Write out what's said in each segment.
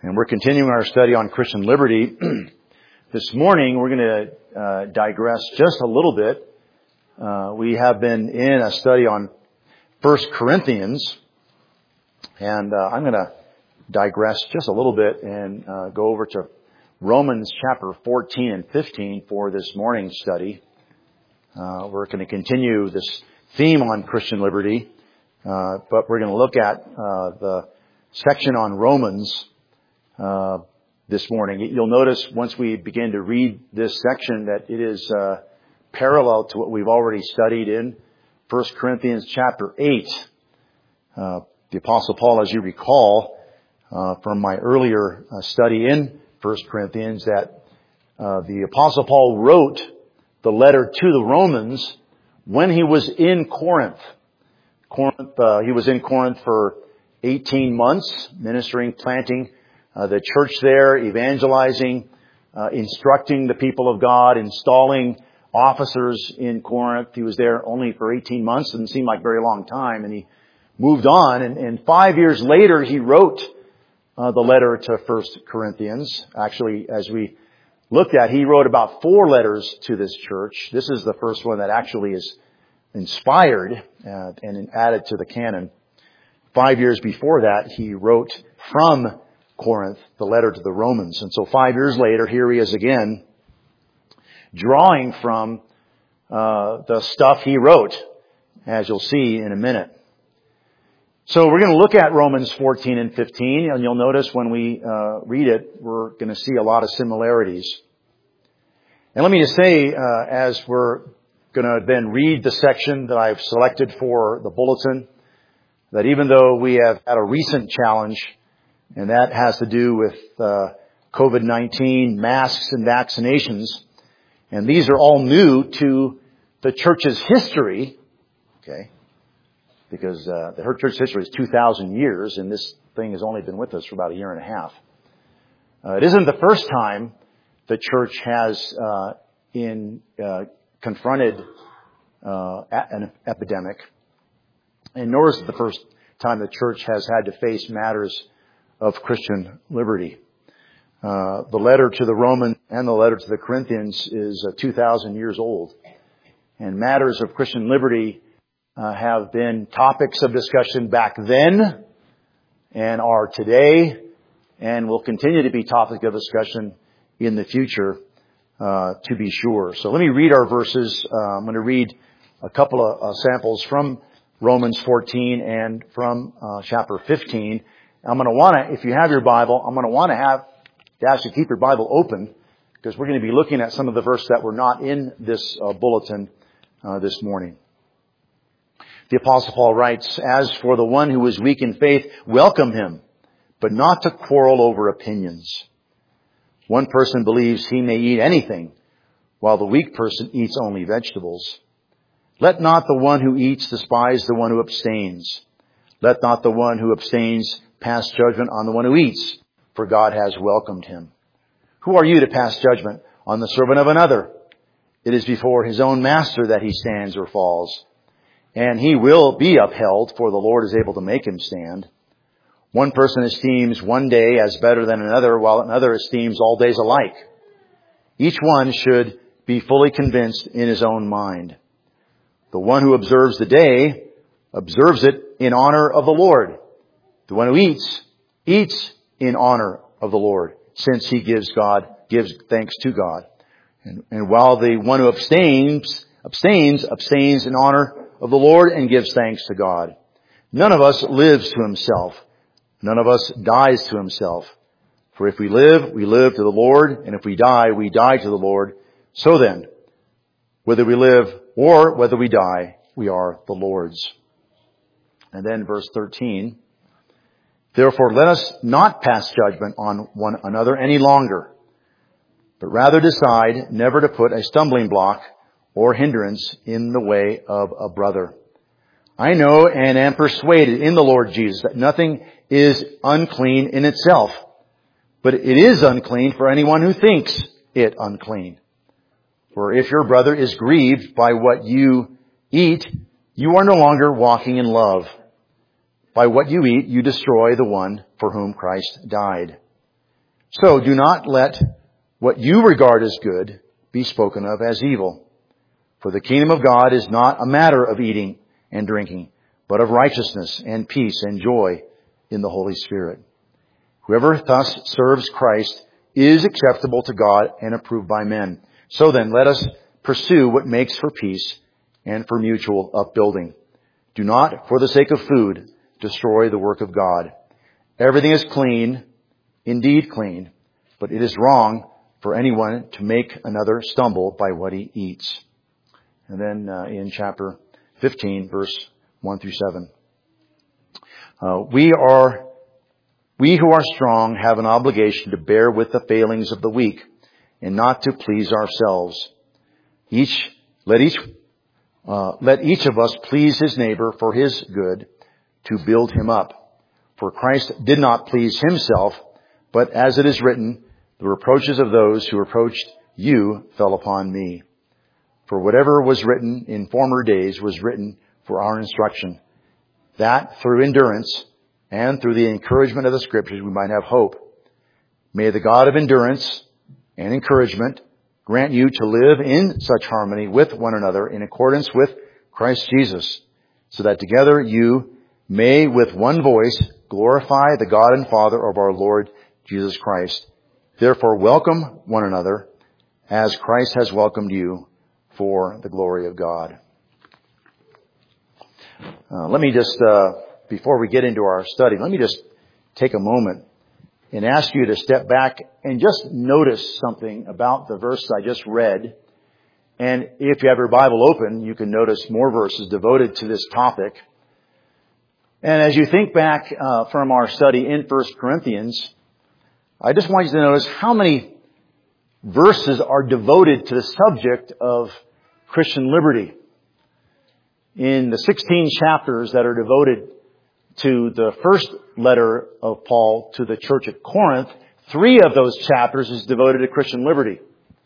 And we're continuing our study on Christian liberty. This morning we're going to digress just a little bit. We have been in a study on 1 Corinthians, and I'm going to digress just a little bit and go over to Romans chapter 14 and 15 for this morning's study. We're going to continue this theme on Christian liberty, but we're going to look at the section on Romans this morning. You'll notice once we begin to read this section that it is parallel to what we've already studied in 1 Corinthians chapter 8. The Apostle Paul, as you recall from my earlier study in 1 Corinthians, that the Apostle Paul wrote the letter to the Romans when he was in Corinth. He was in Corinth for 18 months, ministering, planting the church there, evangelizing, instructing the people of God, installing officers in Corinth. He was there only for 18 months. Didn't seem like a very long time. And he moved on. And 5 years later, he wrote the letter to 1 Corinthians. Actually, as we looked at, he wrote about 4 letters to this church. This is the first one that actually is inspired and added to the canon. 5 years before that, he wrote from Corinth the letter to the Romans. And so 5 years later, here he is again, drawing from the stuff he wrote, as you'll see in a minute. So we're going to look at Romans 14 and 15, and you'll notice when we read it, we're going to see a lot of similarities. And let me just say, as we're going to then read the section that I've selected for the bulletin, that even though we have had a recent challenge, and that has to do with COVID-19, masks and vaccinations, and these are all new to the church's history, okay? Because the church's history is 2,000 years, and this thing has only been with us for about a year and a half. It isn't the first time the church has confronted an epidemic, and nor is it the first time the church has had to face matters of Christian liberty. The letter to the Romans and the letter to the Corinthians is 2,000 years old, and matters of Christian liberty have been topics of discussion back then and are today and will continue to be topic of discussion in the future, to be sure. So let me read our verses. I'm going to read a couple of samples from Romans 14 and from chapter 15. I'm going to want to, if you have your Bible, I'm going to want to ask you to keep your Bible open, because we're going to be looking at some of the verses that were not in this bulletin this morning. The Apostle Paul writes, "As for the one who is weak in faith, welcome him, but not to quarrel over opinions. One person believes he may eat anything, while the weak person eats only vegetables. Let not the one who eats despise the one who abstains. Let not the one who abstains pass judgment on the one who eats, for God has welcomed him. Who are you to pass judgment on the servant of another? It is before his own master that he stands or falls, and he will be upheld, for the Lord is able to make him stand. One person esteems one day as better than another, while another esteems all days alike. Each one should be fully convinced in his own mind. The one who observes the day observes it in honor of the Lord. The one who eats in honor of the Lord, since he gives thanks to God. And while the one who abstains in honor of the Lord and gives thanks to God. None of us lives to himself. None of us dies to himself. For if we live, we live to the Lord, and if we die to the Lord. So then, whether we live or whether we die, we are the Lord's." And then verse 13, "Therefore let us not pass judgment on one another any longer, but rather decide never to put a stumbling block or hindrance in the way of a brother. I know and am persuaded in the Lord Jesus that nothing is unclean in itself, but it is unclean for anyone who thinks it unclean. For if your brother is grieved by what you eat, you are no longer walking in love. By what you eat, you destroy the one for whom Christ died. So do not let what you regard as good be spoken of as evil. For the kingdom of God is not a matter of eating and drinking, but of righteousness and peace and joy in the Holy Spirit. Whoever thus serves Christ is acceptable to God and approved by men. So then, let us pursue what makes for peace and for mutual upbuilding. Do not, for the sake of food, destroy the work of God. Everything is clean, indeed clean, but it is wrong for anyone to make another stumble by what he eats. And then in chapter 15, verse 1 through 7. We who are strong have an obligation to bear with the failings of the weak and not to please ourselves. Let each of us please his neighbor for his good, to build him up. For Christ did not please himself, but as it is written, the reproaches of those who reproached you fell upon me. For whatever was written in former days was written for our instruction, that through endurance and through the encouragement of the Scriptures we might have hope. May the God of endurance and encouragement grant you to live in such harmony with one another in accordance with Christ Jesus, so that together you may with one voice glorify the God and Father of our Lord Jesus Christ. Therefore welcome one another as Christ has welcomed you for the glory of God. Let me just, before we get into our study, let me just take a moment and ask you to step back and just notice something about the verse I just read. And if you have your Bible open, you can notice more verses devoted to this topic. And as you think back from our study in 1 Corinthians, I just want you to notice how many verses are devoted to the subject of Christian liberty. In the 16 chapters that are devoted to the first letter of Paul to the church at Corinth, 3 of those chapters is devoted to Christian liberty.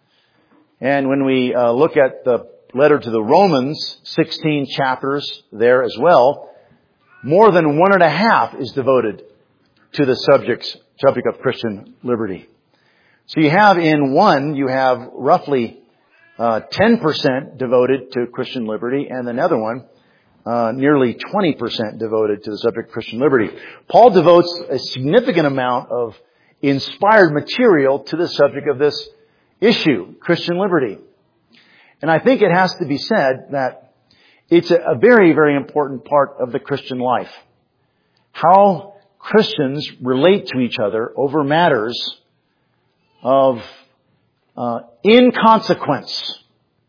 And when we look at the letter to the Romans, 16 chapters there as well, more than 1.5 is devoted to the subject of Christian liberty. So you have in one, you have roughly 10% devoted to Christian liberty, and another one, nearly 20% devoted to the subject of Christian liberty. Paul devotes a significant amount of inspired material to the subject of this issue, Christian liberty. And I think it has to be said that it's a very, very important part of the Christian life. How Christians relate to each other over matters of inconsequence.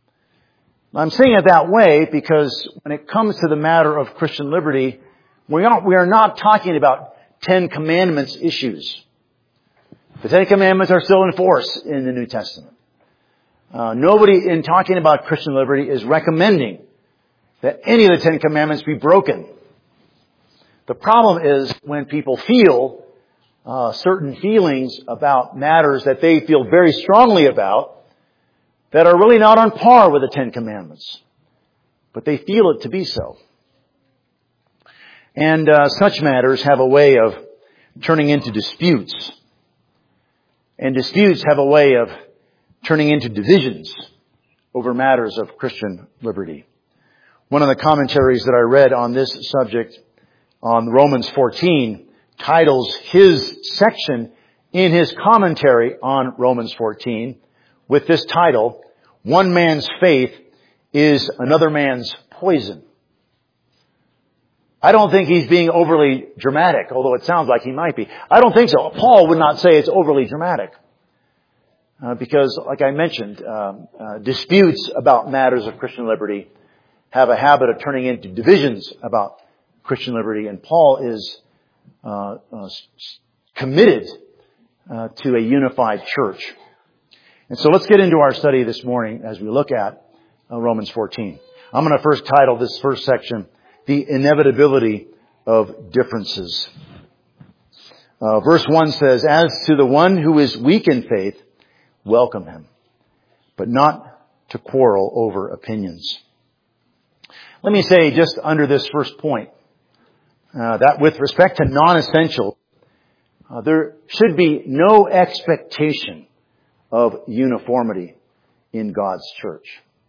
I'm saying it that way because when it comes to the matter of Christian liberty, we are not talking about 10 Commandments issues. The 10 Commandments are still in force in the New Testament. Nobody in talking about Christian liberty is recommending that any of the 10 Commandments be broken. The problem is when people feel certain feelings about matters that they feel very strongly about that are really not on par with the 10 Commandments. But they feel it to be so. And such matters have a way of turning into disputes. And disputes have a way of turning into divisions over matters of Christian liberty. One of the commentaries that I read on this subject on Romans 14 titles his section in his commentary on Romans 14 with this title, "One man's faith is another man's poison." I don't think he's being overly dramatic, although it sounds like he might be. I don't think so. Paul would not say it's overly dramatic. Because, like I mentioned, disputes about matters of Christian liberty have a habit of turning into divisions about Christian liberty, and Paul is committed to a unified church. And so let's get into our study this morning as we look at Romans 14. I'm going to first title this first section, "The Inevitability of Differences." Verse 1 says, "As to the one who is weak in faith, welcome him, but not to quarrel over opinions." Let me say just under this first point, that with respect to non-essential, There should be no expectation of uniformity in God's church.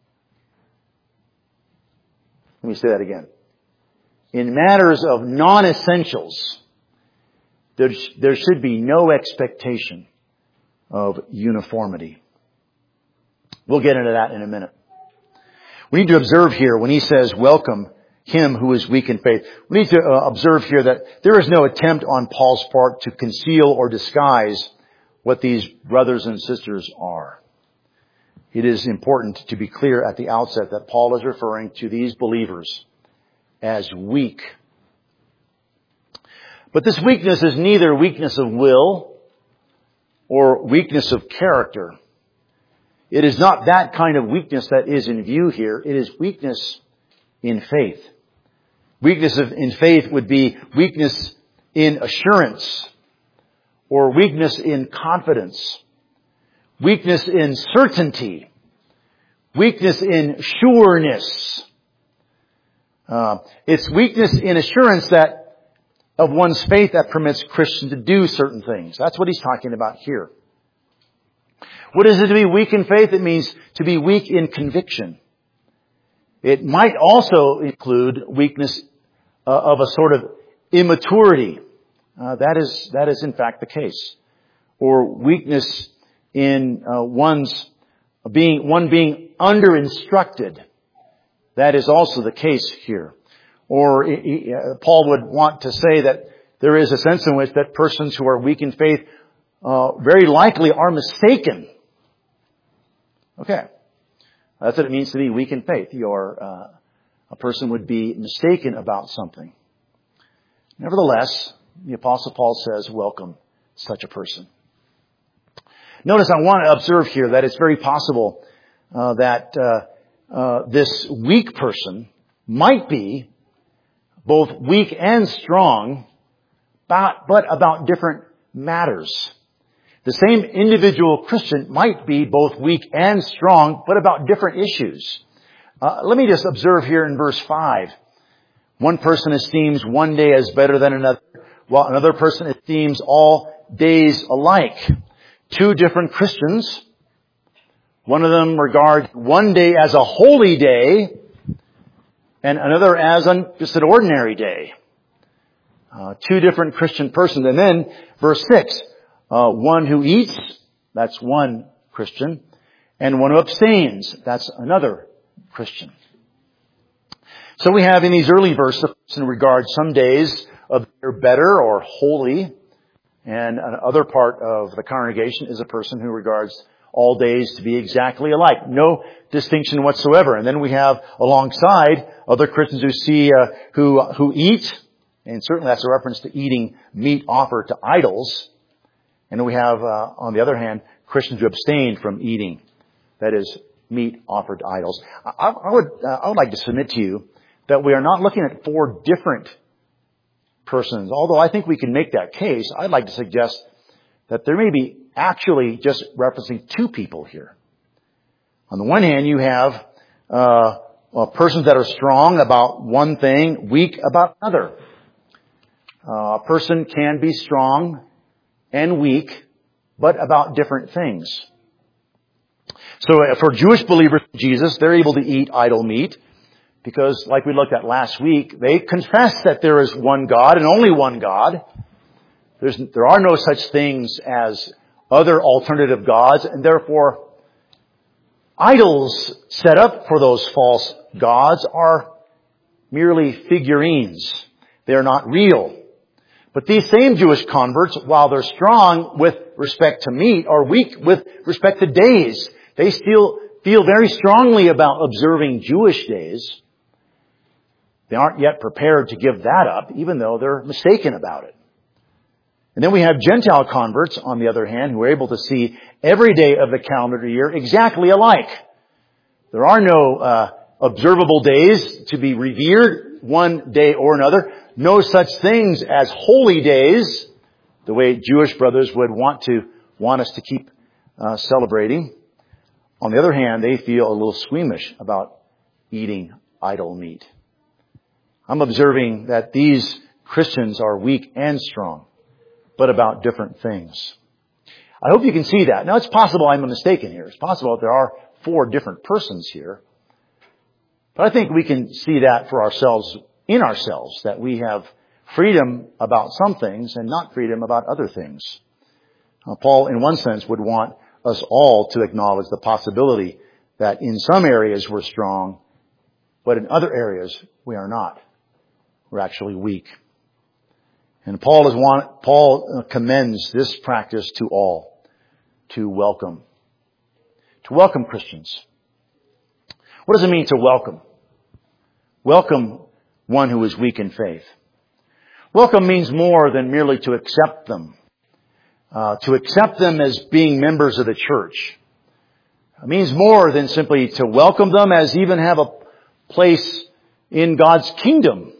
Let me say that again. In matters of non-essentials, there should be no expectation of uniformity. We'll get into that in a minute. We need to observe here when he says, welcome him who is weak in faith. We need to observe here that there is no attempt on Paul's part to conceal or disguise what these brothers and sisters are. It is important to be clear at the outset that Paul is referring to these believers as weak. But this weakness is neither weakness of will or weakness of character. It is not that kind of weakness that is in view here. It is weakness in faith. Weakness in faith would be weakness in assurance or weakness in confidence, weakness in certainty, weakness in sureness. It's weakness in assurance that of one's faith that permits Christians to do certain things. That's what he's talking about here. What is it to be weak in faith? It means to be weak in conviction. It might also include weakness of a sort of immaturity. That is in fact the case. Or weakness in one being under-instructed. That is also the case here. Or Paul would want to say that there is a sense in which that persons who are weak in faith very likely are mistaken. Okay. That's what it means to be weak in faith. A person would be mistaken about something. Nevertheless, the Apostle Paul says, welcome such a person. Notice I want to observe here that it's very possible that this weak person might be both weak and strong, but about different matters. The same individual Christian might be both weak and strong, but about different issues. Let me just observe here in verse 5. One person esteems one day as better than another, while another person esteems all days alike. Two different Christians. One of them regards one day as a holy day, and another as just an ordinary day. Two different Christian persons. And then, verse 6, one who eats, that's one Christian, and one who abstains, that's another Christian. So we have in these early verses, a person regards some days of they're better or holy, and another part of the congregation is a person who regards all days to be exactly alike. No distinction whatsoever. And then we have alongside other Christians who eat, and certainly that's a reference to eating meat offered to idols. And we have, on the other hand, Christians who abstain from eating, that is, meat offered to idols. I would like to submit to you that we are not looking at four different persons. Although I think we can make that case, I'd like to suggest that there may be actually just referencing two people here. On the one hand, you have persons that are strong about one thing, weak about another. A person can be strong and weak, but about different things. So for Jewish believers in Jesus, they're able to eat idol meat because, like we looked at last week, they confess that there is one God and only one God. There are no such things as other alternative gods, and therefore idols set up for those false gods are merely figurines. They are not real. But these same Jewish converts, while they're strong with respect to meat, are weak with respect to days. They still feel very strongly about observing Jewish days. They aren't yet prepared to give that up, even though they're mistaken about it. And then we have Gentile converts, on the other hand, who are able to see every day of the calendar year exactly alike. There are no observable days to be revered one day or another. No such things as holy days, the way Jewish brothers would want us to keep celebrating. On the other hand, they feel a little squeamish about eating idol meat. I'm observing that these Christians are weak and strong, but about different things. I hope you can see that. Now, it's possible I'm mistaken here. It's possible that there are 4 different persons here. But I think we can see that for ourselves, in ourselves, that we have freedom about some things and not freedom about other things. Paul, in one sense, would want us all to acknowledge the possibility that in some areas we're strong, but in other areas we are not. We're actually weak. And Paul commends this practice to all, to welcome Christians. What does it mean to welcome? Welcome one who is weak in faith. Welcome means more than merely to accept them. To accept them as being members of the church. It means more than simply to welcome them as even have a place in God's kingdom.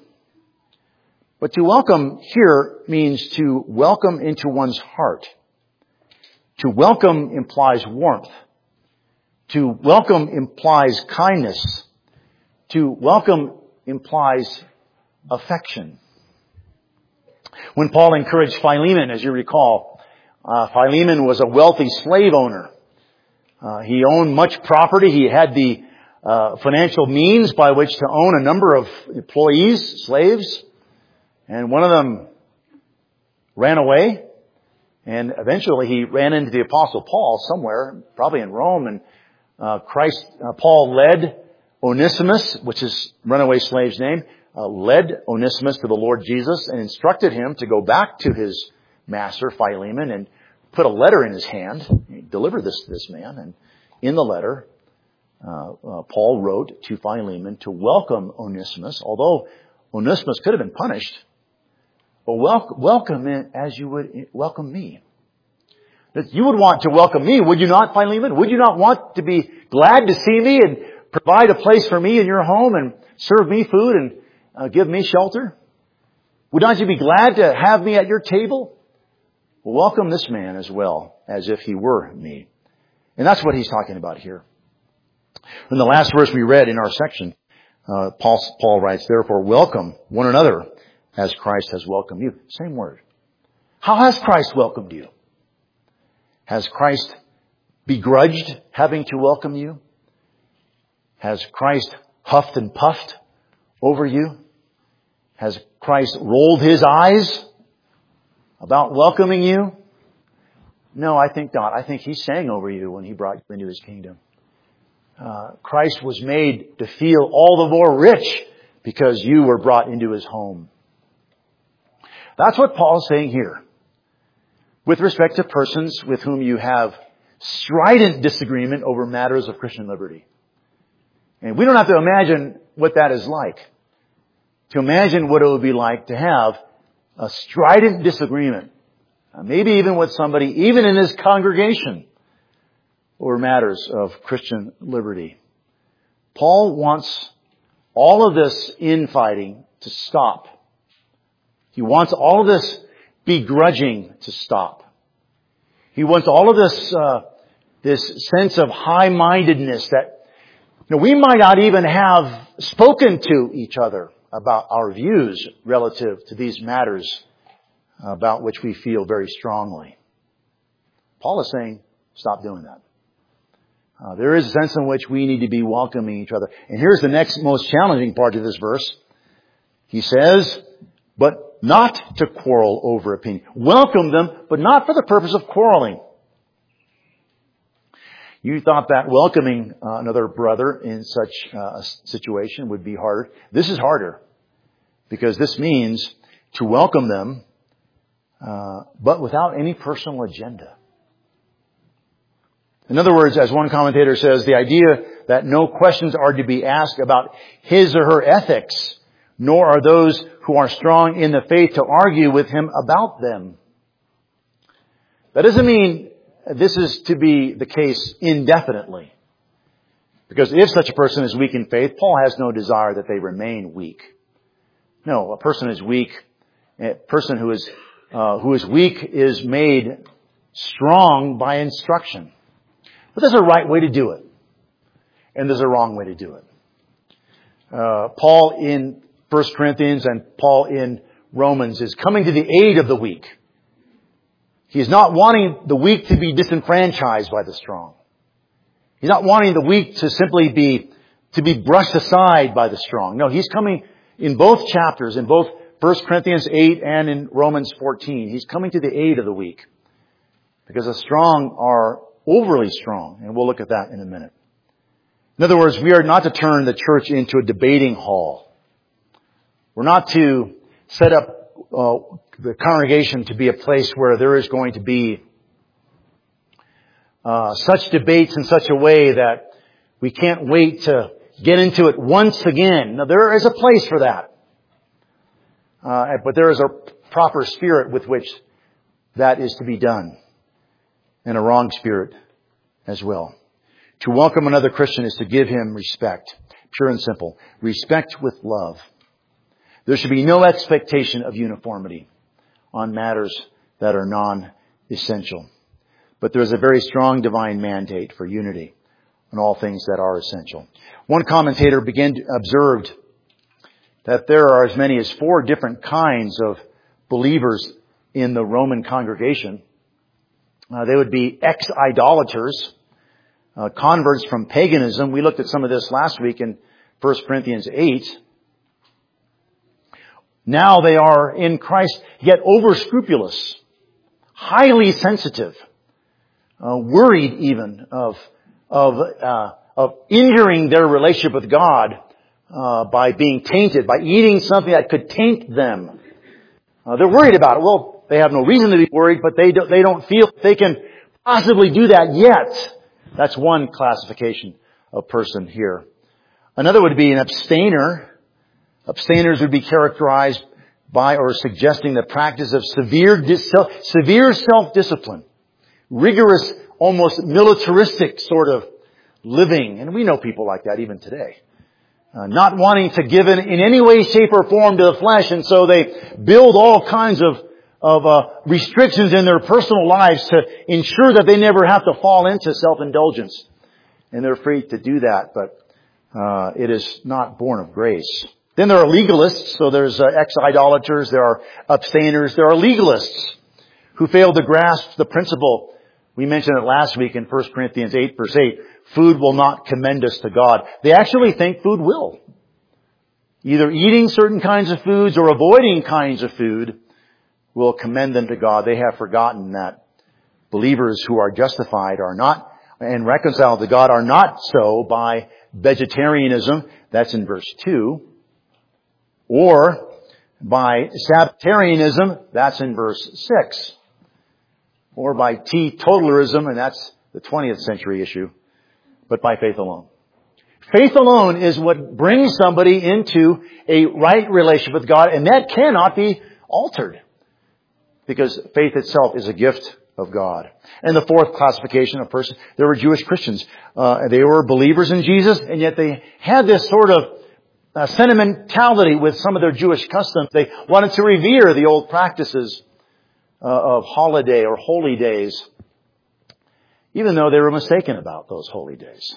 But to welcome here means to welcome into one's heart. To welcome implies warmth. To welcome implies kindness. To welcome implies affection. When Paul encouraged Philemon, as you recall, Philemon was a wealthy slave owner. He owned much property. He had the financial means by which to own a number of employees, slaves. And one of them ran away. And eventually he ran into the Apostle Paul somewhere, probably in Rome. And Paul led Onesimus, which is runaway slave's name, led Onesimus to the Lord Jesus and instructed him to go back to his master, Philemon, and put a letter in his hand. He delivered this to this man. And in the letter, Paul wrote to Philemon to welcome Onesimus, although Onesimus could have been punished. But welcome him as you would welcome me. That you would want to welcome me, would you not, Philemon? Would you not want to be glad to see me and provide a place for me in your home and serve me food and give me shelter? Would not you be glad to have me at your table? Well, welcome this man as well, as if he were me. And that's what he's talking about here. In the last verse we read in our section, Paul writes, therefore welcome one another as Christ has welcomed you. Same word. How has Christ welcomed you? Has Christ begrudged having to welcome you? Has Christ huffed and puffed over you? Has Christ rolled his eyes about welcoming you? No, I think not. I think he sang over you when he brought you into his kingdom. Christ was made to feel all the more rich because you were brought into his home. That's what Paul is saying here. With respect to persons with whom you have strident disagreement over matters of Christian liberty. And we don't have to imagine what that is like. To imagine what it would be like to have a strident disagreement, maybe even with somebody, even in this congregation, over matters of Christian liberty. Paul wants all of this infighting to stop. He wants all of this begrudging to stop. He wants all of this sense of high-mindedness that we might not even have spoken to each other about our views relative to these matters about which we feel very strongly. Paul is saying, stop doing that. There is a sense in which we need to be welcoming each other. And here's the next most challenging part of this verse. He says, but not to quarrel over opinion. Welcome them, but not for the purpose of quarreling. You thought that welcoming another brother in such a situation would be harder. This is harder because this means to welcome them, but without any personal agenda. In other words, as one commentator says, the idea that no questions are to be asked about his or her ethics, nor are those who are strong in the faith to argue with him about them. That doesn't mean this is to be the case indefinitely. Because if such a person is weak in faith, Paul has no desire that they remain weak. No, a person is weak. A person who is weak is made strong by instruction. But there's a right way to do it. And there's a wrong way to do it. Paul in 1 Corinthians and Paul in Romans is coming to the aid of the weak. He's not wanting the weak to be disenfranchised by the strong. He's not wanting the weak to simply be brushed aside by the strong. No, He's coming in both chapters, in both 1 Corinthians 8 and in Romans 14. He's coming to the aid of the weak. Because the strong are overly strong. And we'll look at that in a minute. In other words, we are not to turn the church into a debating hall. We're not to set up the congregation to be a place where there is going to be such debates in such a way that we can't wait to get into it once again. Now, there is a place for that. But there is a proper spirit with which that is to be done. And a wrong spirit as well. To welcome another Christian is to give him respect. Pure and simple. Respect with love. There should be no expectation of uniformity on matters that are non-essential. But there is a very strong divine mandate for unity on all things that are essential. One commentator observed that there are as many as 4 different kinds of believers in the Roman congregation. They would be ex-idolaters, converts from paganism. We looked at some of this last week in 1 Corinthians 8. Now they are in Christ, yet over-scrupulous, highly sensitive, worried even of injuring their relationship with God by being tainted, by eating something that could taint them. They're worried about it. Well, they have no reason to be worried, but they don't feel they can possibly do that yet. That's one classification of person here. Another would be an abstainer. Abstainers would be characterized by or suggesting the practice of severe self-discipline, rigorous, almost militaristic sort of living. And we know people like that even today. Not wanting to give in any way, shape, or form to the flesh, and so they build all kinds of restrictions in their personal lives to ensure that they never have to fall into self-indulgence. And they're free to do that, but it is not born of grace. Then there are legalists, so there's ex-idolaters, there are abstainers, there are legalists who fail to grasp the principle. We mentioned it last week in 1 Corinthians 8, verse 8. Food will not commend us to God. They actually think food will. Either eating certain kinds of foods or avoiding kinds of food will commend them to God. They have forgotten that believers who are justified are not and reconciled to God are not so by vegetarianism. That's in verse 2. Or by Sabbatarianism. That's in verse 6. Or by teetotalism, and that's the 20th century issue. But by faith alone. Faith alone is what brings somebody into a right relationship with God, and that cannot be altered. Because faith itself is a gift of God. And the 4th classification of persons, there were Jewish Christians. They were believers in Jesus, and yet they had this sort of sentimentality with some of their Jewish customs. They wanted to revere the old practices of holiday or holy days, even though they were mistaken about those holy days.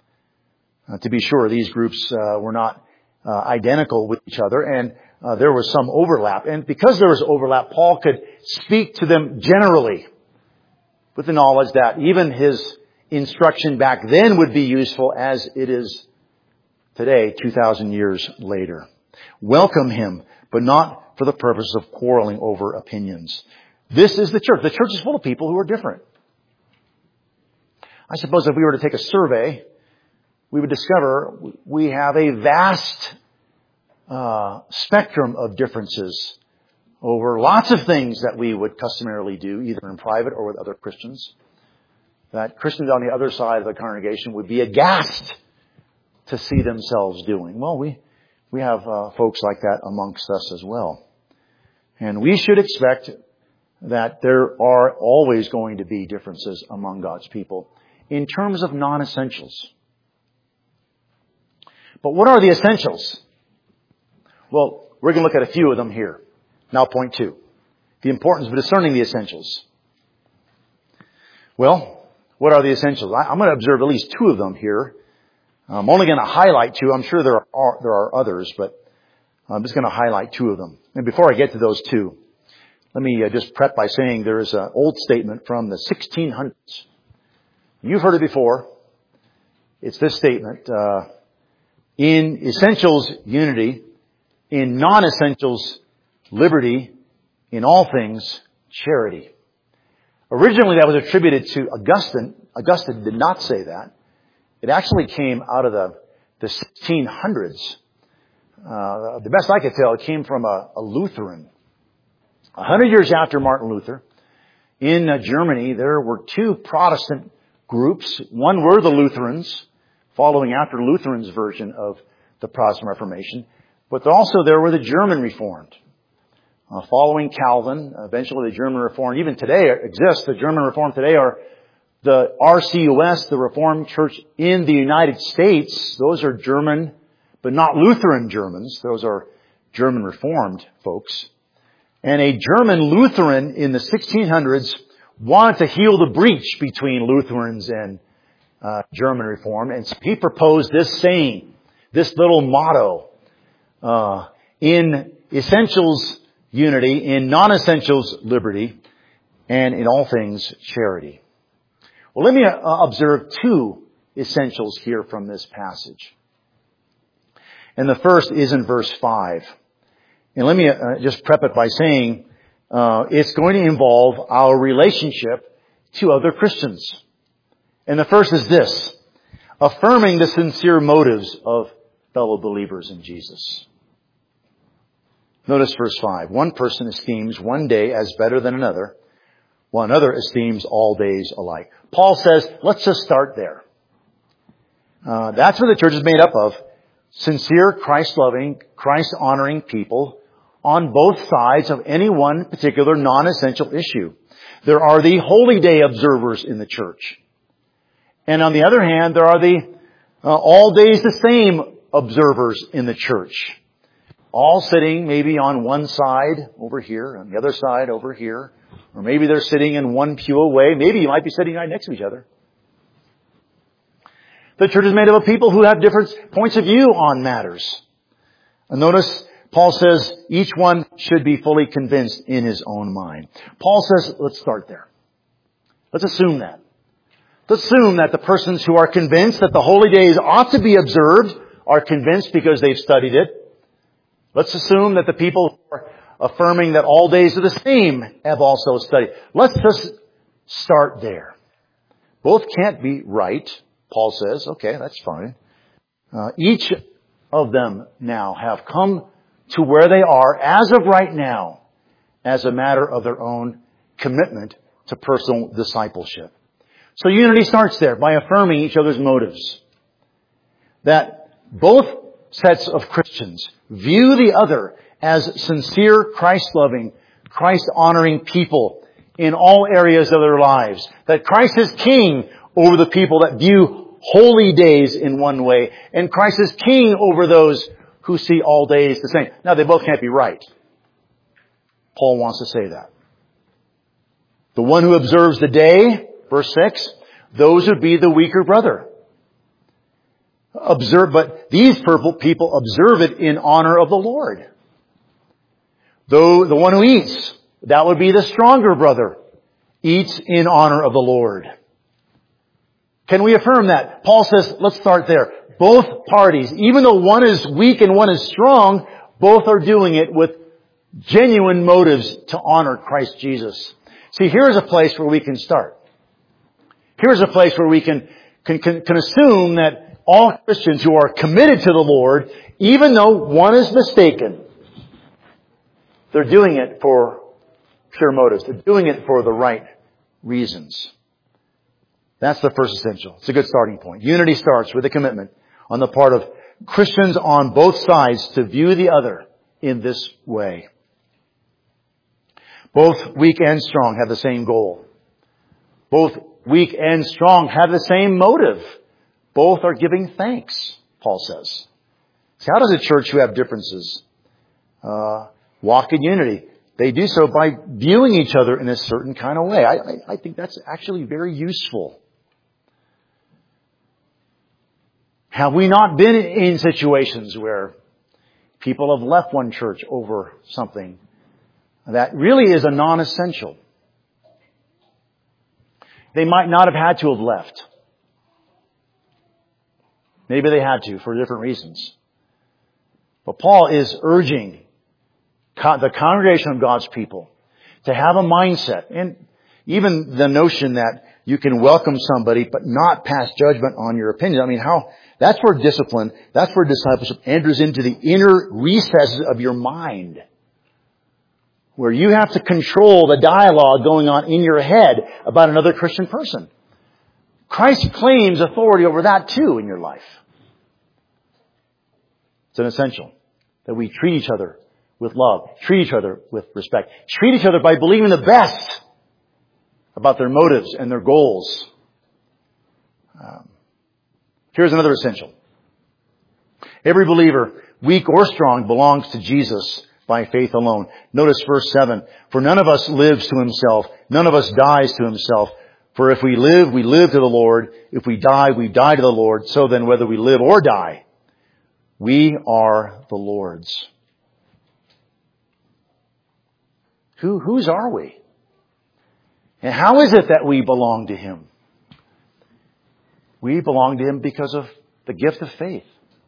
To be sure, these groups were not identical with each other, and there was some overlap. And because there was overlap, Paul could speak to them generally with the knowledge that even his instruction back then would be useful as it is today, 2,000 years later. Welcome him, but not for the purpose of quarreling over opinions. This is the church. The church is full of people who are different. I suppose if we were to take a survey, we would discover we have a vast spectrum of differences over lots of things that we would customarily do, either in private or with other Christians. That Christians on the other side of the congregation would be aghast to see themselves doing. Well, we have folks like that amongst us as well. And we should expect that there are always going to be differences among God's people in terms of non-essentials. But what are the essentials? Well, we're going to look at a few of them here. Now, point 2. The importance of discerning the essentials. Well, what are the essentials? I'm going to observe at least 2 of them here. I'm only going to highlight 2. I'm sure there are others, but I'm just going to highlight 2 of them. And before I get to those 2, Let me just prep by saying there is an old statement from the 1600s. You've heard it before. It's this statement. In essentials, unity. In non-essentials, liberty. In all things, charity. Originally, that was attributed to Augustine. Augustine did not say that. It actually came out of the 1600s. The best I could tell, it came from a Lutheran. 100 years after Martin Luther, in Germany, there were two Protestant groups. One were the Lutherans, following after Lutherans' version of the Protestant Reformation. But also there were the German Reformed. Following Calvin, eventually the German Reformed, even today exists. The German Reformed today are the RCUS, the Reformed Church in the United States. Those are German, but not Lutheran Germans. Those are German Reformed folks. And a German Lutheran in the 1600s wanted to heal the breach between Lutherans and German Reformed. And so he proposed this saying, this little motto, in essentials, unity, in non-essentials, liberty, and in all things, charity. Well, let me observe two essentials here from this passage. And the first is in verse 5. And let me just prep it by saying it's going to involve our relationship to other Christians. And the first is this: affirming the sincere motives of fellow believers in Jesus. Notice verse 5. One person esteems one day as better than another, while another esteems all days alike. Paul says, let's just start there. That's what the church is made up of. Sincere, Christ-loving, Christ-honoring people on both sides of any one particular non-essential issue. There are the holy day observers in the church. And on the other hand, there are the all days the same observers in the church. All sitting maybe on one side over here, on the other side over here. Or maybe they're sitting in one pew away. Maybe you might be sitting right next to each other. The church is made up of people who have different points of view on matters. And notice Paul says each one should be fully convinced in his own mind. Paul says, let's start there. Let's assume that. Let's assume that the persons who are convinced that the holy days ought to be observed are convinced because they've studied it. Let's assume that the people who are affirming that all days are the same have also studied. Let's just start there. Both can't be right, Paul says. Okay, that's fine. Each of them now have come to where they are as of right now as a matter of their own commitment to personal discipleship. So unity starts there by affirming each other's motives. That both sets of Christians view the other as sincere, Christ-loving, Christ-honoring people in all areas of their lives. That Christ is king over the people that view holy days in one way, and Christ is king over those who see all days the same. Now, they both can't be right. Paul wants to say that. The one who observes the day, verse 6, those would be the weaker brother. But these people observe it in honor of the Lord. Though the one who eats, that would be the stronger brother, eats in honor of the Lord. Can we affirm that? Paul says, let's start there. Both parties, even though one is weak and one is strong, both are doing it with genuine motives to honor Christ Jesus. See, here's a place where we can start. Here's a place where we can assume that all Christians who are committed to the Lord, even though one is mistaken, they're doing it for pure motives. They're doing it for the right reasons. That's the first essential. It's a good starting point. Unity starts with a commitment on the part of Christians on both sides to view the other in this way. Both weak and strong have the same goal. Both weak and strong have the same motive. Both are giving thanks, Paul says. So how does a church who have differences walk in unity? They do so by viewing each other in a certain kind of way. I think that's actually very useful. Have we not been in situations where people have left one church over something that really is a non-essential. They might not have had to have left. Maybe they had to for different reasons. But Paul is urging the congregation of God's people to have a mindset, and even the notion that you can welcome somebody but not pass judgment on your opinion. I mean, that's where discipline, that's where discipleship enters into the inner recesses of your mind, where you have to control the dialogue going on in your head about another Christian person. Christ claims authority over that too in your life. It's an essential that we treat each other with love, treat each other with respect, treat each other by believing the best about their motives and their goals. Here's another essential. Every believer, weak or strong, belongs to Jesus by faith alone. Notice verse 7. For none of us lives to himself. None of us dies to himself. For if we live, we live to the Lord. If we die, we die to the Lord. So then whether we live or die, we are the Lord's. Whose are we? And how is it that we belong to Him? We belong to Him because of the gift of faith.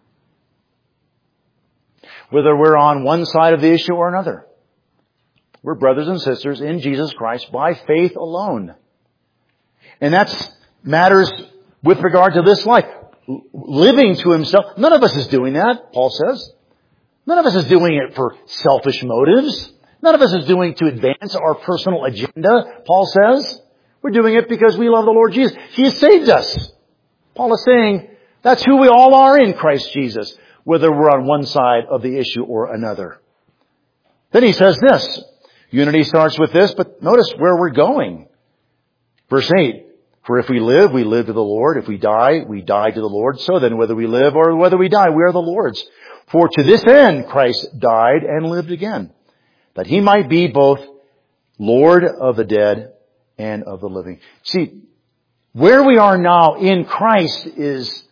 Whether we're on one side of the issue or another, we're brothers and sisters in Jesus Christ by faith alone. And that matters with regard to this life. Living to himself. None of us is doing that, Paul says. None of us is doing it for selfish motives. None of us is doing it to advance our personal agenda, Paul says. We're doing it because we love the Lord Jesus. He has saved us. Paul is saying that's who we all are in Christ Jesus, whether we're on one side of the issue or another. Then he says this. Unity starts with this, but notice where we're going. Verse 8. For if we live to the Lord. If we die to the Lord. So then whether we live or whether we die, we are the Lord's. For to this end Christ died and lived again, that He might be both Lord of the dead and of the living. See, where we are now in Christ is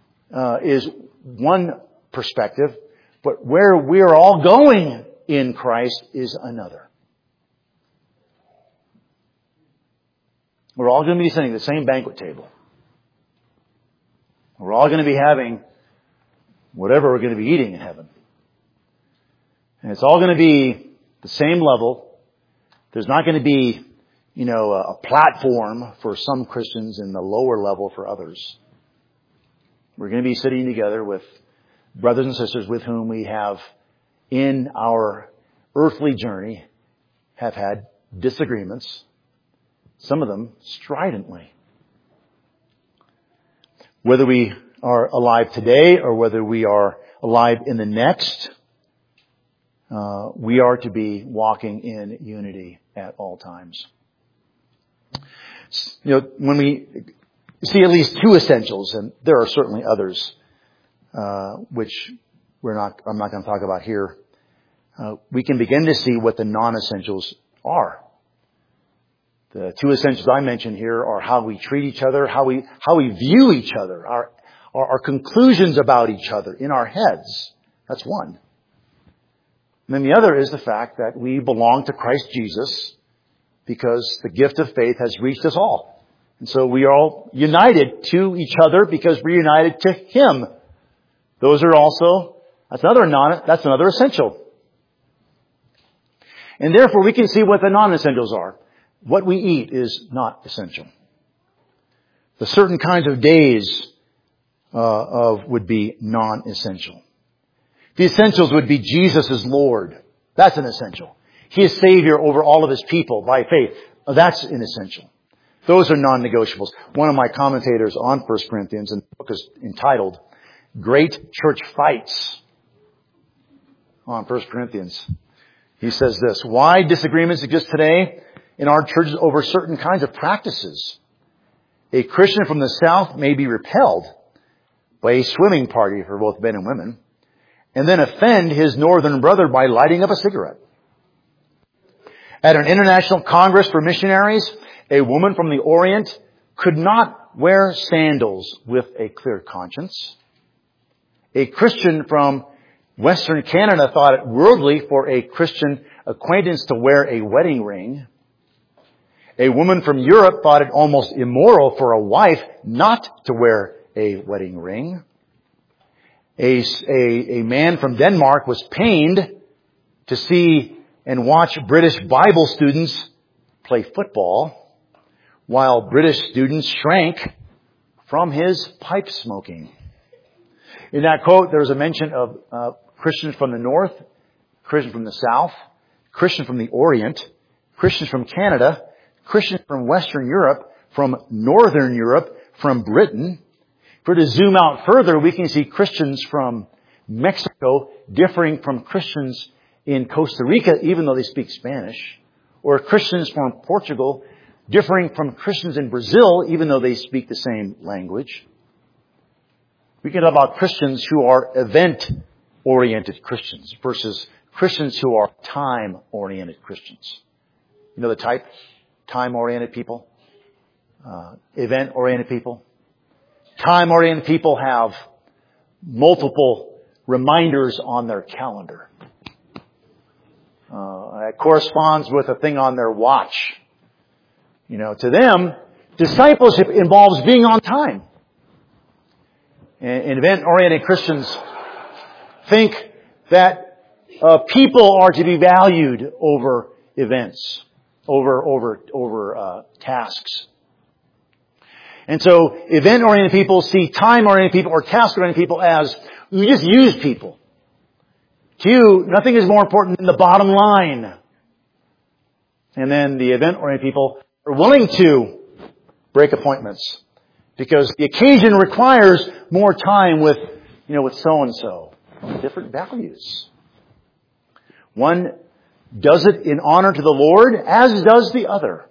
one perspective, but where we are all going in Christ is another. We're all going to be sitting at the same banquet table. We're all going to be having whatever we're going to be eating in heaven. And it's all going to be the same level. There's not going to be, a platform for some Christians and the lower level for others. We're going to be sitting together with brothers and sisters with whom we have, in our earthly journey, have had disagreements. Some of them stridently. Whether we are alive today or whether we are alive in the next, we are to be walking in unity at all times. When we see at least two essentials, and there are certainly others, which I'm not going to talk about here, we can begin to see what the non-essentials are. The two essentials I mentioned here are how we treat each other, how we view each other, our conclusions about each other in our heads. That's one. And then the other is the fact that we belong to Christ Jesus because the gift of faith has reached us all. And so we are all united to each other because we're united to Him. That's another essential. And therefore we can see what the non-essentials are. What we eat is not essential. The certain kinds of days would be non-essential. The essentials would be Jesus is Lord. That's an essential. He is Savior over all of His people by faith. That's an essential. Those are non-negotiables. One of my commentators on 1 Corinthians, and the book is entitled Great Church Fights on 1 Corinthians. He says this, why disagreements exist today in our churches over certain kinds of practices. A Christian from the South may be repelled by a swimming party for both men and women, and then offend his northern brother by lighting up a cigarette. At an international congress for missionaries, a woman from the Orient could not wear sandals with a clear conscience. A Christian from Western Canada thought it worldly for a Christian acquaintance to wear a wedding ring. A woman from Europe thought it almost immoral for a wife not to wear a wedding ring. A man from Denmark was pained to see and watch British Bible students play football, while British students shrank from his pipe smoking. In that quote, there was a mention of Christians from the North, Christians from the South, Christians from the Orient, Christians from Canada, Christians from Western Europe, from Northern Europe, from Britain. If we're to zoom out further, we can see Christians from Mexico differing from Christians in Costa Rica, even though they speak Spanish, or Christians from Portugal differing from Christians in Brazil, even though they speak the same language. We can talk about Christians who are event-oriented Christians versus Christians who are time-oriented Christians. You know the type? Time-oriented people, event-oriented people. Time-oriented people have multiple reminders on their calendar. It corresponds with a thing on their watch. You know, to them, discipleship involves being on time. And event-oriented Christians think that people are to be valued over events, over tasks. And so event-oriented people see time-oriented people or task-oriented people as, you just use people. To you, nothing is more important than the bottom line. And then the event-oriented people are willing to break appointments because the occasion requires more time with so-and-so. Different values. One does it in honor to the Lord, as does the other.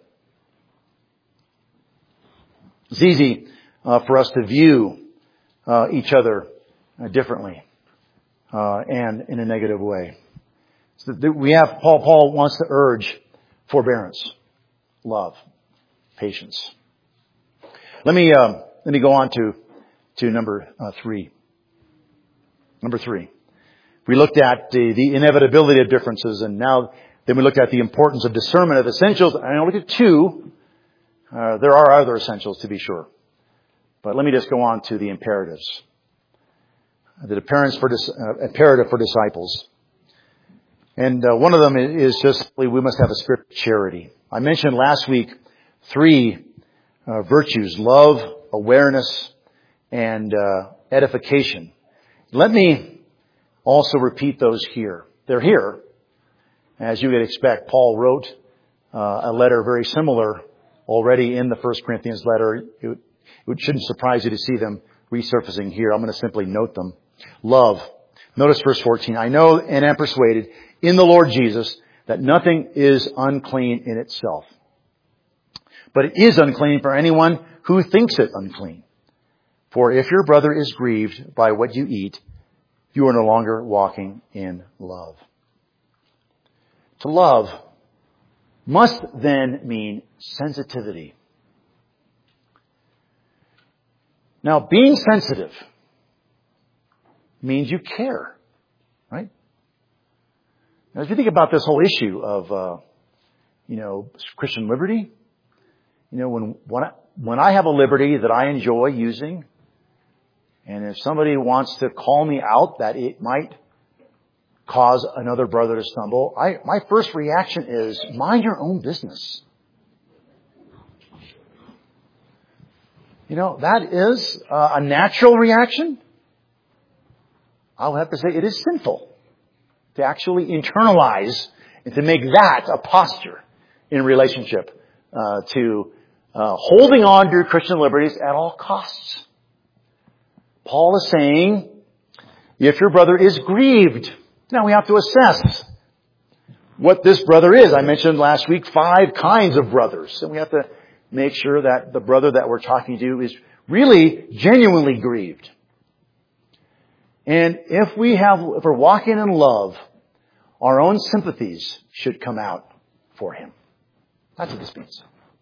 It's easy for us to view each other differently and in a negative way. So we have Paul wants to urge forbearance, love, patience. Let me go on to number 3. Number 3. We looked at the inevitability of differences, and then we looked at the importance of discernment of essentials. And I looked at 2. There are other essentials, to be sure. But let me just go on to the imperatives. The imperative for disciples. And one of them is just we must have a spirit of charity. I mentioned last week 3 virtues: love, awareness, and edification. Let me also repeat those here. They're here. As you would expect, Paul wrote a letter very similar already in the 1 Corinthians letter. It shouldn't surprise you to see them resurfacing here. I'm going to simply note them. Love. Notice verse 14. I know and am persuaded in the Lord Jesus that nothing is unclean in itself. But it is unclean for anyone who thinks it unclean. For if your brother is grieved by what you eat, you are no longer walking in love. To love must then mean sensitivity. Now, being sensitive means you care, right? Now, if you think about this whole issue of, Christian liberty, when I have a liberty that I enjoy using, and if somebody wants to call me out that it might cause another brother to stumble, my first reaction is, mind your own business. That is a natural reaction. I'll have to say it is sinful to actually internalize and to make that a posture in relationship to holding on to your Christian liberties at all costs. Paul is saying, if your brother is grieved, now we have to assess what this brother is. I mentioned last week 5 kinds of brothers, and we have to make sure that the brother that we're talking to is really genuinely grieved. And if we're walking in love, our own sympathies should come out for him. That's what this means.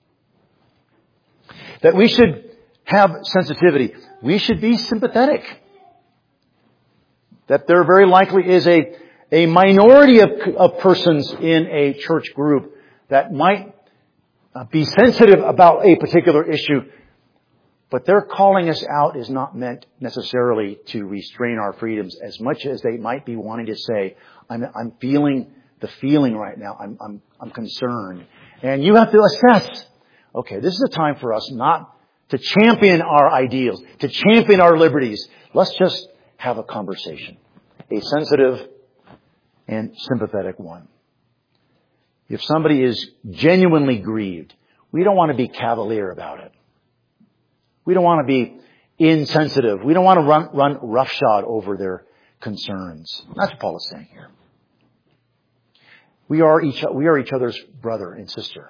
That we should have sensitivity. We should be sympathetic. That there very likely is a a minority of persons in a church group that might be sensitive about a particular issue, but their calling us out is not meant necessarily to restrain our freedoms as much as they might be wanting to say, I'm feeling the feeling right now. I'm concerned. And you have to assess, okay, this is a time for us not to champion our ideals, to champion our liberties. Let's just have a conversation. A sensitive and sympathetic one. If somebody is genuinely grieved, we don't want to be cavalier about it. We don't want to be insensitive. We don't want to run roughshod over their concerns. That's what Paul is saying here. We are each other's brother and sister.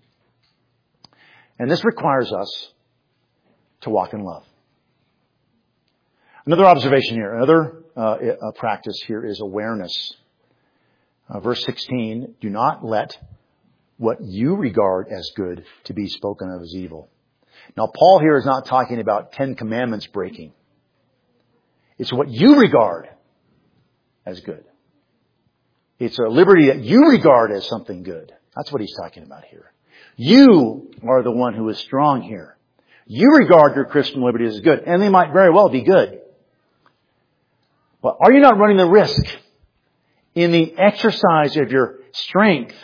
And this requires us to walk in love. Another observation here, another practice here is awareness. Verse 16, do not let what you regard as good to be spoken of as evil. Now, Paul here is not talking about 10 Commandments breaking. It's what you regard as good. It's a liberty that you regard as something good. That's what he's talking about here. You are the one who is strong here. You regard your Christian liberty as good, and they might very well be good. But are you not running the risk in the exercise of your strength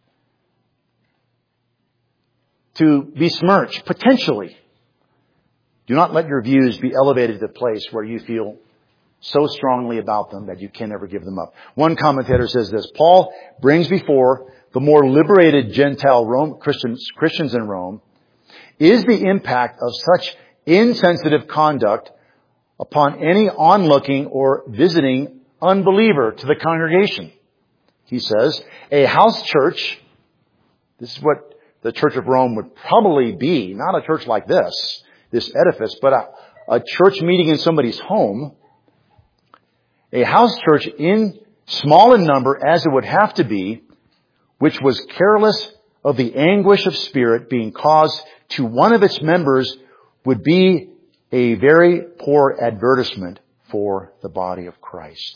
to besmirch, potentially? Do not let your views be elevated to the place where you feel so strongly about them that you can never give them up. One commentator says this, Paul brings before the more liberated Gentile Christians in Rome is the impact of such insensitive conduct upon any onlooking or visiting unbeliever to the congregation. He says, a house church, this is what the Church of Rome would probably be, not a church like this edifice, but a church meeting in somebody's home. A house church in small in number as it would have to be, which was careless of the anguish of spirit being caused to one of its members, would be a very poor advertisement for the body of Christ.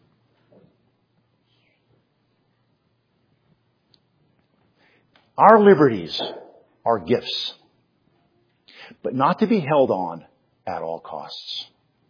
Our liberties are gifts, but not to be held on at all costs.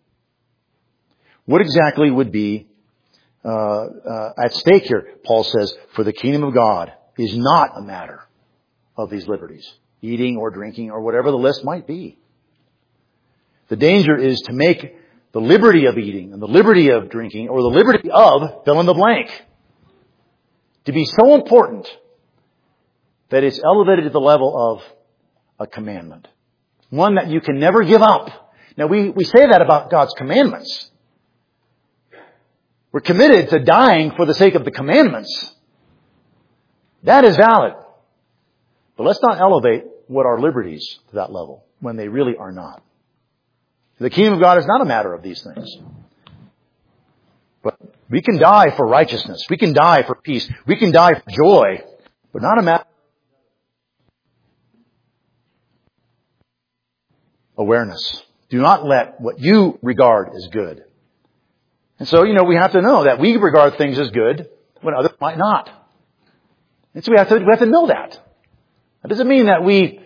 What exactly would be at stake here? Paul says, for the kingdom of God is not a matter of these liberties, eating or drinking or whatever the list might be. The danger is to make the liberty of eating and the liberty of drinking or the liberty of fill in the blank to be so important that it's elevated to the level of a commandment. One that you can never give up. Now we say that about God's commandments. We're committed to dying for the sake of the commandments. That is valid. But let's not elevate what are liberties to that level when they really are not. The kingdom of God is not a matter of these things. But we can die for righteousness. We can die for peace. We can die for joy. But not a matter of awareness. Do not let what you regard as good. And so, we have to know that we regard things as good when others might not. And so we have to know that. That doesn't mean that we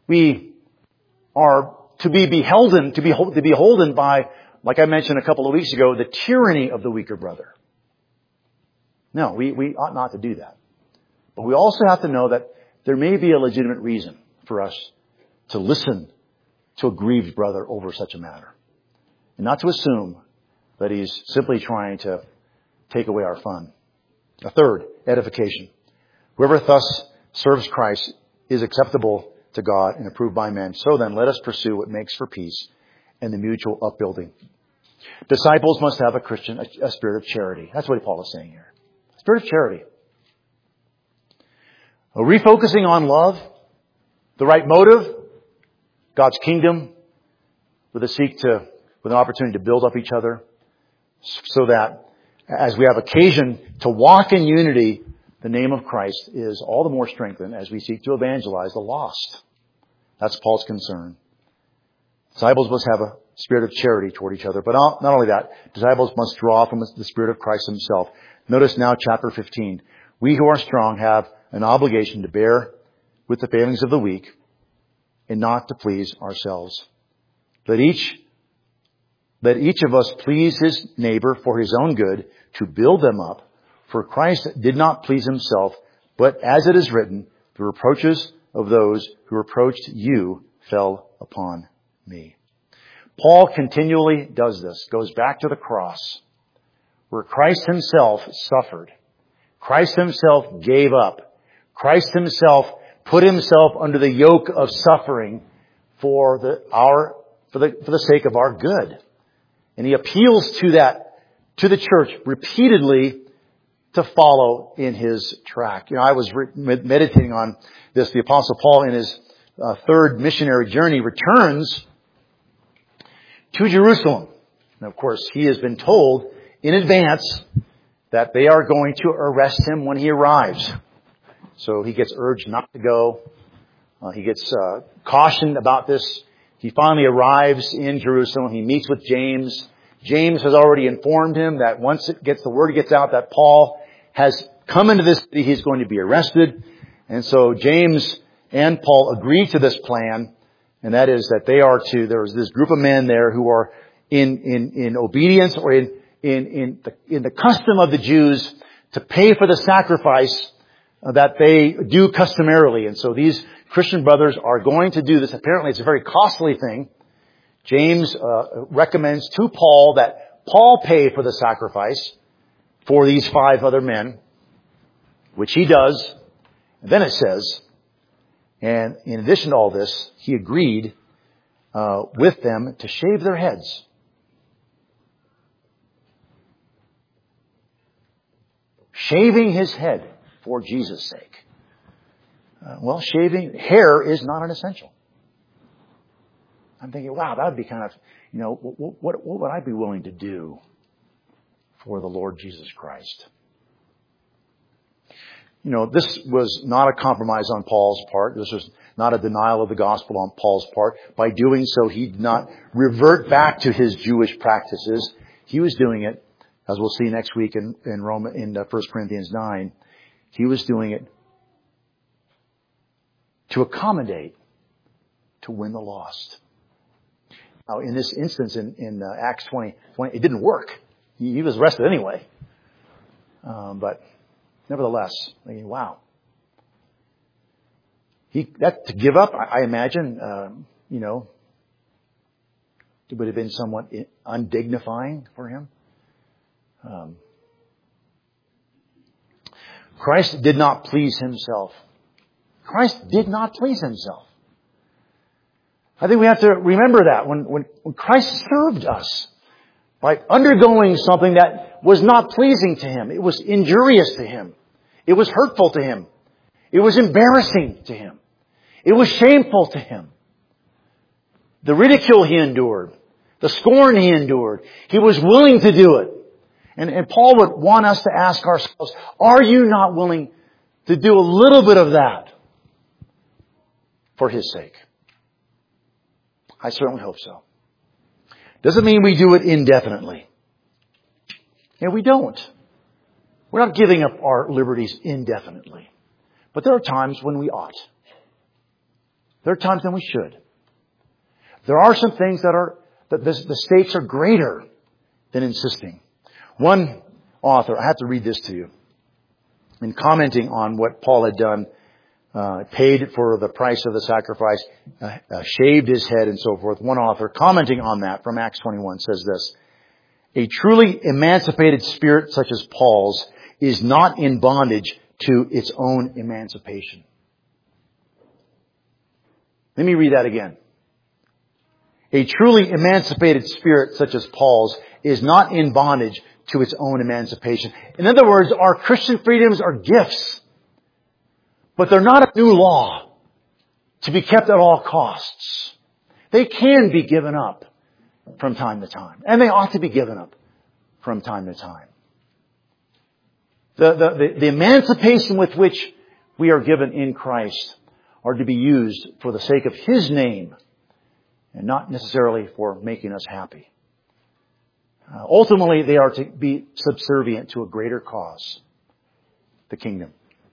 are to be beholden by, like I mentioned a couple of weeks ago, the tyranny of the weaker brother. No, we ought not to do that. But we also have to know that there may be a legitimate reason for us to listen to a grieved brother over such a matter. And not to assume that he's simply trying to take away our fun. A third, edification. Whoever thus serves Christ is acceptable to God and approved by men. So then, let us pursue what makes for peace and the mutual upbuilding. Disciples must have a spirit of charity. That's what Paul is saying here. A spirit of charity. A refocusing on love, the right motive, God's kingdom, with an opportunity to build up each other, so that as we have occasion to walk in unity, the name of Christ is all the more strengthened as we seek to evangelize the lost. That's Paul's concern. Disciples must have a spirit of charity toward each other. But not only that, disciples must draw from the Spirit of Christ himself. Notice now chapter 15. We who are strong have an obligation to bear with the failings of the weak and not to please ourselves. Let each of us please his neighbor for his own good, to build them up. For Christ did not please himself, but as it is written, the reproaches of those who reproached you fell upon me. Paul continually does this, goes back to the cross, where Christ himself suffered. Christ himself gave up. Christ himself put himself under the yoke of suffering for the sake of our good. And he appeals to the church repeatedly to follow in his track. I was meditating on this. The Apostle Paul, in his third missionary journey, returns to Jerusalem. And of course, he has been told in advance that they are going to arrest him when he arrives. So he gets urged not to go. He gets cautioned about this. He finally arrives in Jerusalem. He meets with James. James has already informed him that once the word gets out that Paul has come into this city, he's going to be arrested. And so James and Paul agree to this plan, and that is that there's this group of men there who are in obedience or in the custom of the Jews to pay for the sacrifice that they do customarily. And so these Christian brothers are going to do this. Apparently it's a very costly thing. James recommends to Paul that Paul pay for the sacrifice for these 5 other men, which he does. And then it says, and in addition to all this, he agreed with them to shave their heads. Shaving his head for Jesus' sake. Shaving hair is not an essential. I'm thinking, wow, that would be kind of, what would I be willing to do for the Lord Jesus Christ? This was not a compromise on Paul's part. This was not a denial of the gospel on Paul's part. By doing so, he did not revert back to his Jewish practices. He was doing it, as we'll see next week in 1 Corinthians 9, he was doing it to accommodate, to win the lost. Now, in this instance, in Acts 20, it didn't work. He was arrested anyway. But nevertheless, thinking, wow. To give up, I imagine, it would have been somewhat undignifying for him. Christ did not please himself. Christ did not please himself. I think we have to remember that when Christ served us by undergoing something that was not pleasing to him. It was injurious to him. It was hurtful to him. It was embarrassing to him. It was shameful to him. The ridicule he endured. The scorn he endured. He was willing to do it. And Paul would want us to ask ourselves, are you not willing to do a little bit of that for his sake? I certainly hope so. Doesn't mean we do it indefinitely. We don't. We're not giving up our liberties indefinitely. But there are times when we ought. There are times when we should. There are some things that the stakes are greater than insisting. One author, I have to read this to you, in commenting on what Paul had done, paid for the price of the sacrifice, shaved his head and so forth. One author commenting on that from Acts 21 says this: a truly emancipated spirit such as Paul's is not in bondage to its own emancipation. Let me read that again. A truly emancipated spirit such as Paul's is not in bondage to its own emancipation. In other words, our Christian freedoms are gifts, but they're not a new law to be kept at all costs. They can be given up from time to time, and they ought to be given up from time to time. The emancipation with which we are given in Christ are to be used for the sake of His name and not necessarily for making us happy. Ultimately, they are to be subservient to a greater cause, the kingdom.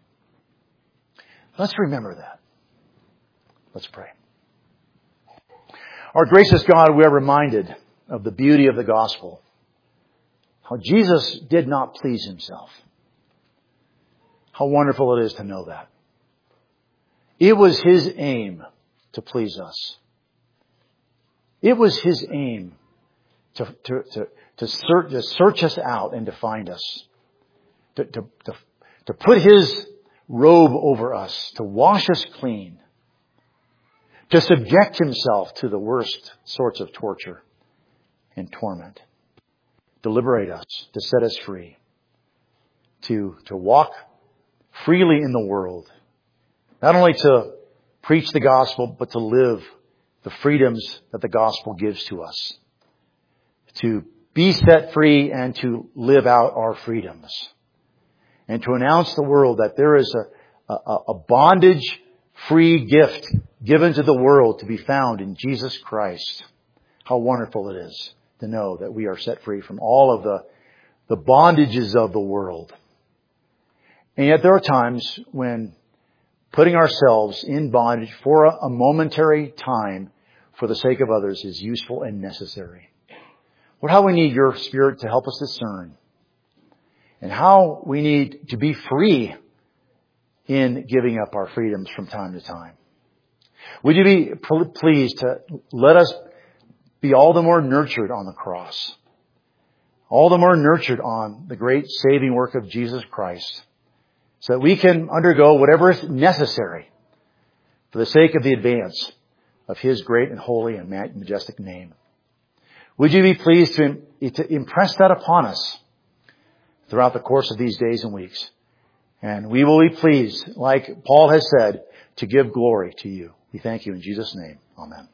Let's remember that. Let's pray. Our gracious God, we are reminded of the beauty of the gospel. How Jesus did not please himself. How wonderful it is to know that. It was his aim to please us. It was his aim to search us out and to find us. To put his robe over us, to wash us clean, to subject himself to the worst sorts of torture and torment, to liberate us, to set us free, to walk freely in the world, not only to preach the gospel, but to live the freedoms that the gospel gives to us, to be set free and to live out our freedoms, and to announce the world that there is a bondage-free gift given to the world to be found in Jesus Christ. How wonderful it is to know that we are set free from all of the bondages of the world. And yet there are times when putting ourselves in bondage for a momentary time for the sake of others is useful and necessary. Lord, how we need your Spirit to help us discern, and how we need to be free in giving up our freedoms from time to time. Would you be pleased to let us be all the more nurtured on the cross, all the more nurtured on the great saving work of Jesus Christ, so that we can undergo whatever is necessary for the sake of the advance of his great and holy and majestic name. Would you be pleased to impress that upon us throughout the course of these days and weeks? And we will be pleased, like Paul has said, to give glory to you. We thank you in Jesus' name. Amen.